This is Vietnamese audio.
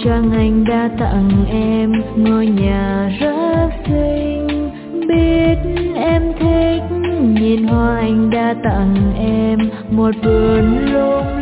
trang anh đã tặng em, ngôi nhà rất xinh. Biết em thích nhìn hoa anh đã tặng em, một vườn lung